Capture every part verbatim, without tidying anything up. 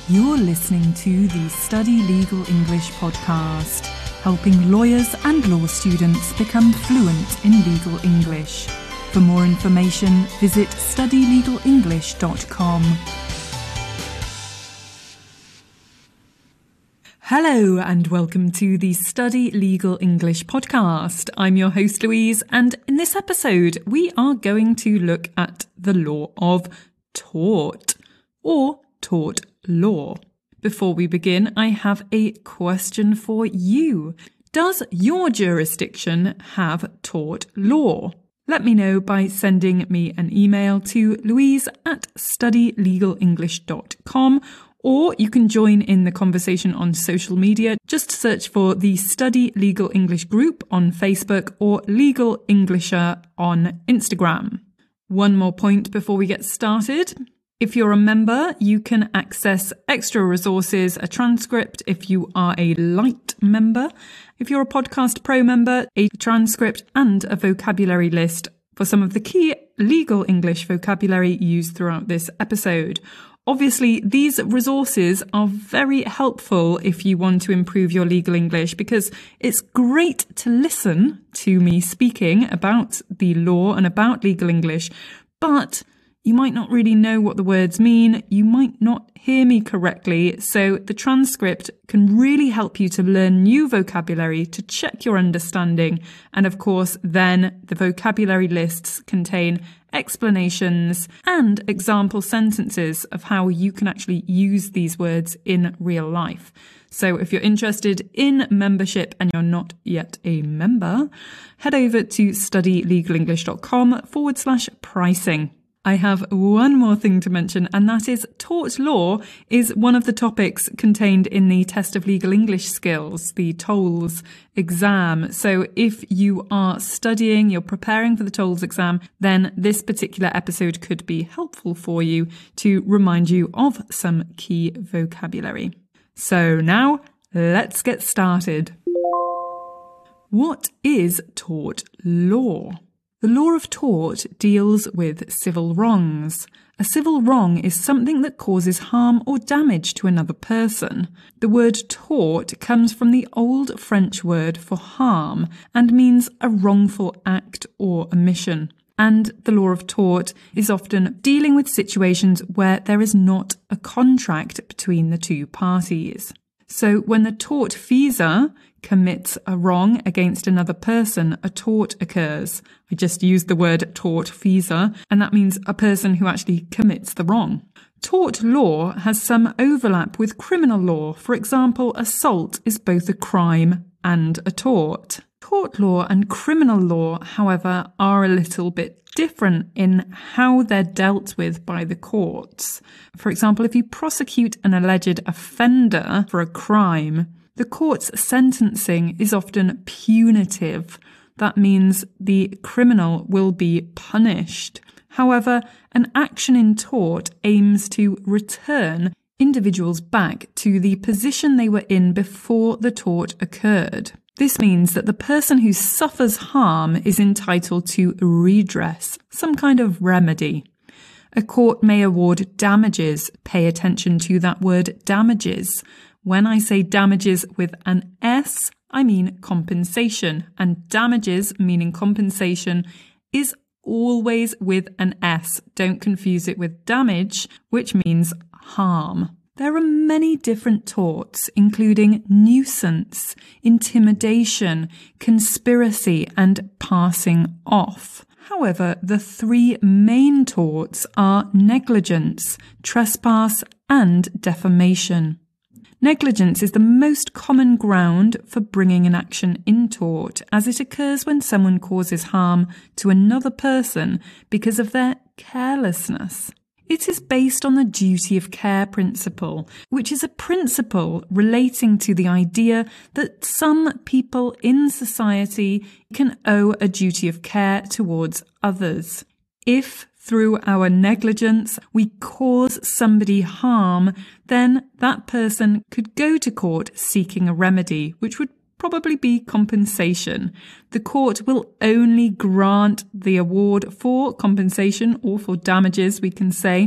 You're listening to the Study Legal English podcast, helping lawyers and law students become fluent in legal English. For more information, visit study legal english dot com. Hello and welcome to the Study Legal English podcast. I'm your host Louise, and in this episode we are going to look at the law of tort, or tort law. Before we begin, I have a question for you. Does your jurisdiction have tort law? Let me know by sending me an email to louise at study legal english dot com, or you can join in the conversation on social media. Just search for the Study Legal English group on Facebook or Legal Englisher on Instagram. One more point before we get started. If you're a member, you can access extra resources, a transcript if you are a light member. If you're a Podcast Pro member, a transcript and a vocabulary list for some of the key legal English vocabulary used throughout this episode. Obviously, these resources are very helpful if you want to improve your legal English, because it's great to listen to me speaking about the law and about legal English, but you might not really know what the words mean. You might not hear me correctly. So the transcript can really help you to learn new vocabulary, to check your understanding. And of course, then the vocabulary lists contain explanations and example sentences of how you can actually use these words in real life. So if you're interested in membership and you're not yet a member, head over to study legal english dot com forward slash pricing. I have one more thing to mention, and that is tort law is one of the topics contained in the Test of Legal English Skills, the TOLES exam. So if you are studying, you're preparing for the TOLES exam, then this particular episode could be helpful for you to remind you of some key vocabulary. So now let's get started. What is tort law? The law of tort deals with civil wrongs. A civil wrong is something that causes harm or damage to another person. The word tort comes from the old French word for harm and means a wrongful act or omission. And the law of tort is often dealing with situations where there is not a contract between the two parties. So when the tortfeasor commits a wrong against another person, a tort occurs. I just used the word tortfeasor, and that means a person who actually commits the wrong. Tort law has some overlap with criminal law. For example, assault is both a crime and a tort. Tort law and criminal law, however, are a little bit different in how they're dealt with by the courts. For example, if you prosecute an alleged offender for a crime, the court's sentencing is often punitive. That means the criminal will be punished. However, an action in tort aims to return individuals back to the position they were in before the tort occurred. This means that the person who suffers harm is entitled to redress, some kind of remedy. A court may award damages. Pay attention to that word damages. When I say damages with an S, I mean compensation. And damages, meaning compensation, is always with an S. Don't confuse it with damage, which means harm. There are many different torts, including nuisance, intimidation, conspiracy, and passing off. However, the three main torts are negligence, trespass, and defamation. Negligence is the most common ground for bringing an action in tort, as it occurs when someone causes harm to another person because of their carelessness. It is based on the duty of care principle, which is a principle relating to the idea that some people in society can owe a duty of care towards others. If through our negligence we cause somebody harm, then that person could go to court seeking a remedy, which would probably be compensation. The court will only grant the award for compensation or for damages, we can say,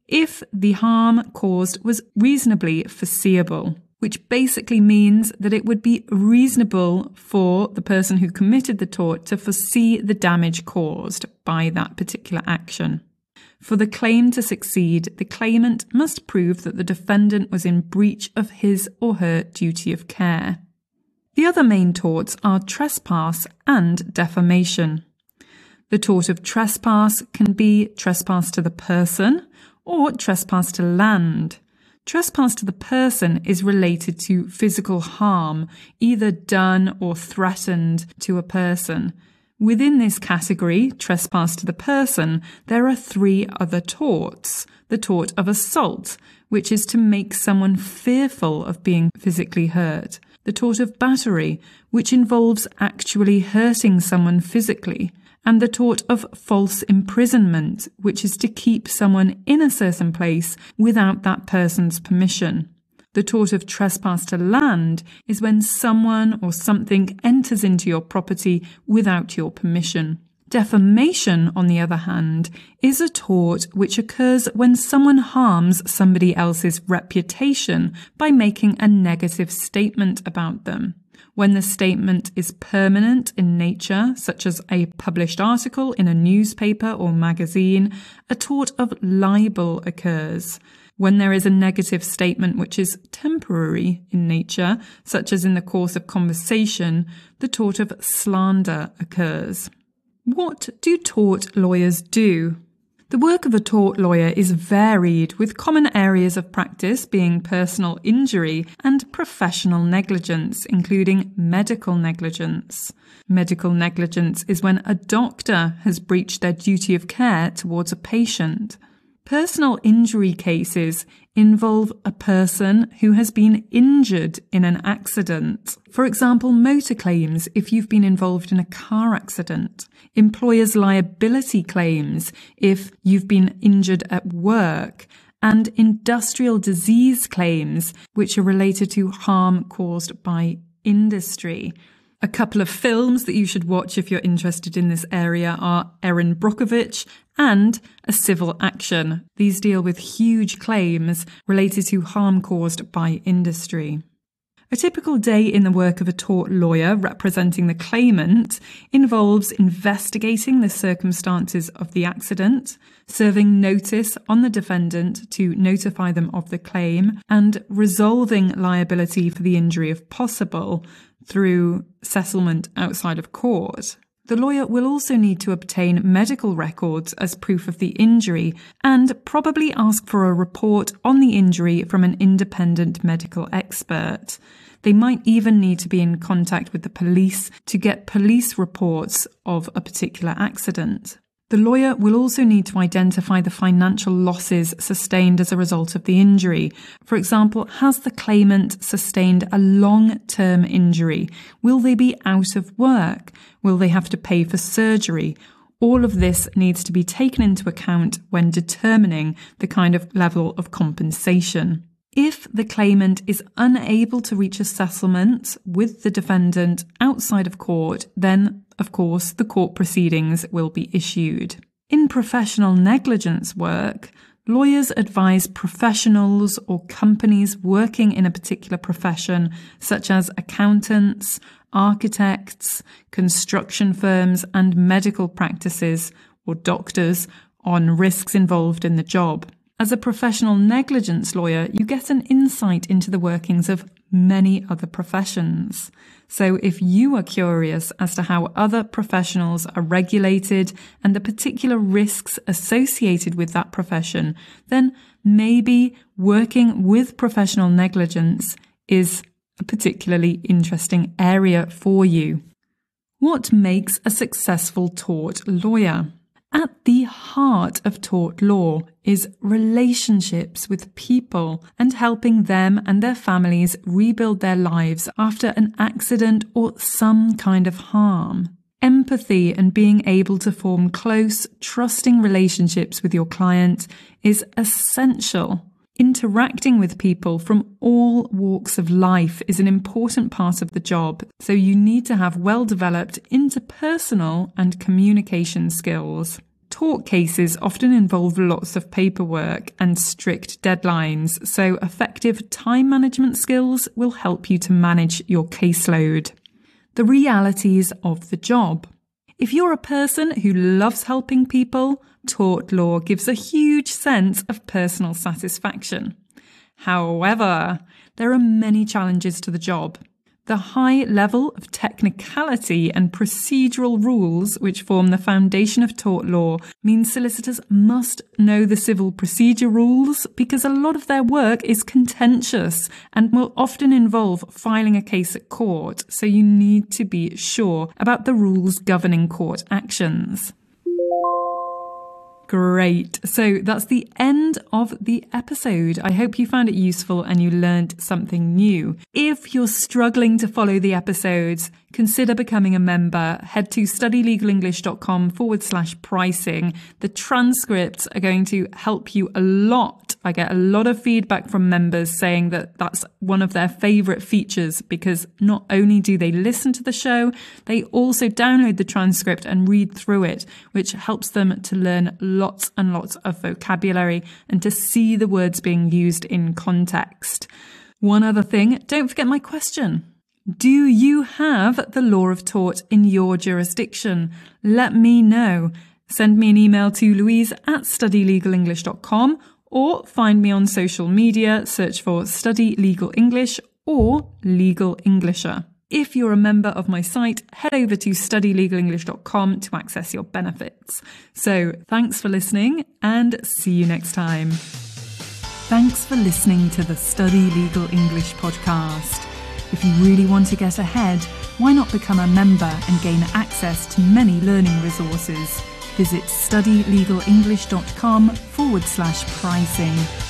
if the harm caused was reasonably foreseeable, which basically means that it would be reasonable for the person who committed the tort to foresee the damage caused by that particular action. For the claim to succeed, the claimant must prove that the defendant was in breach of his or her duty of care. The other main torts are trespass and defamation. The tort of trespass can be trespass to the person or trespass to land. Trespass to the person is related to physical harm, either done or threatened to a person. Within this category, trespass to the person, there are three other torts. The tort of assault, which is to make someone fearful of being physically hurt. The tort of battery, which involves actually hurting someone physically. And the tort of false imprisonment, which is to keep someone in a certain place without that person's permission. The tort of trespass to land is when someone or something enters into your property without your permission. Defamation, on the other hand, is a tort which occurs when someone harms somebody else's reputation by making a negative statement about them. When the statement is permanent in nature, such as a published article in a newspaper or magazine, a tort of libel occurs. When there is a negative statement which is temporary in nature, such as in the course of conversation, the tort of slander occurs. What do tort lawyers do? The work of a tort lawyer is varied, with common areas of practice being personal injury and professional negligence, including medical negligence. Medical negligence is when a doctor has breached their duty of care towards a patient. Personal injury cases involve a person who has been injured in an accident. For example, motor claims if you've been involved in a car accident. Employers' liability claims if you've been injured at work. And industrial disease claims which are related to harm caused by industry. A couple of films that you should watch if you're interested in this area are Erin Brockovich and A Civil Action. These deal with huge claims related to harm caused by industry. A typical day in the work of a tort lawyer representing the claimant involves investigating the circumstances of the accident, serving notice on the defendant to notify them of the claim, and resolving liability for the injury if possible through settlement outside of court. The lawyer will also need to obtain medical records as proof of the injury and probably ask for a report on the injury from an independent medical expert. They might even need to be in contact with the police to get police reports of a particular accident. The lawyer will also need to identify the financial losses sustained as a result of the injury. For example, has the claimant sustained a long-term injury? Will they be out of work? Will they have to pay for surgery? All of this needs to be taken into account when determining the kind of level of compensation. If the claimant is unable to reach a settlement with the defendant outside of court, then, of course, the court proceedings will be issued. In professional negligence work, lawyers advise professionals or companies working in a particular profession, such as accountants, architects, construction firms, and medical practices or doctors on risks involved in the job. As a professional negligence lawyer, you get an insight into the workings of many other professions. So if you are curious as to how other professionals are regulated and the particular risks associated with that profession, then maybe working with professional negligence is a particularly interesting area for you. What makes a successful tort lawyer? At the heart of tort law is relationships with people and helping them and their families rebuild their lives after an accident or some kind of harm. Empathy and being able to form close, trusting relationships with your client is essential. Interacting with people from all walks of life is an important part of the job, so you need to have well-developed interpersonal and communication skills. Tort cases often involve lots of paperwork and strict deadlines, so effective time management skills will help you to manage your caseload. The realities of the job. If you're a person who loves helping people, tort law gives a huge sense of personal satisfaction. However, there are many challenges to the job. The high level of technicality and procedural rules which form the foundation of tort law means solicitors must know the civil procedure rules because a lot of their work is contentious and will often involve filing a case at court, so you need to be sure about the rules governing court actions. Great. So that's the end of the episode. I hope you found it useful and you learned something new. If you're struggling to follow the episodes, consider becoming a member. Head to studylegalenglish.com forward slash pricing. The transcripts are going to help you a lot. I get a lot of feedback from members saying that that's one of their favorite features because not only do they listen to the show, they also download the transcript and read through it, which helps them to learn lots and lots of vocabulary and to see the words being used in context. One other thing, don't forget my question. Do you have the law of tort in your jurisdiction? Let me know. Send me an email to louise at studylegalenglish dot com or find me on social media, search for Study Legal English or Legal Englisher. If you're a member of my site, head over to study legal english dot com to access your benefits. So thanks for listening and see you next time. Thanks for listening to the Study Legal English podcast. If you really want to get ahead, why not become a member and gain access to many learning resources? Visit studylegalenglish.com forward slash pricing.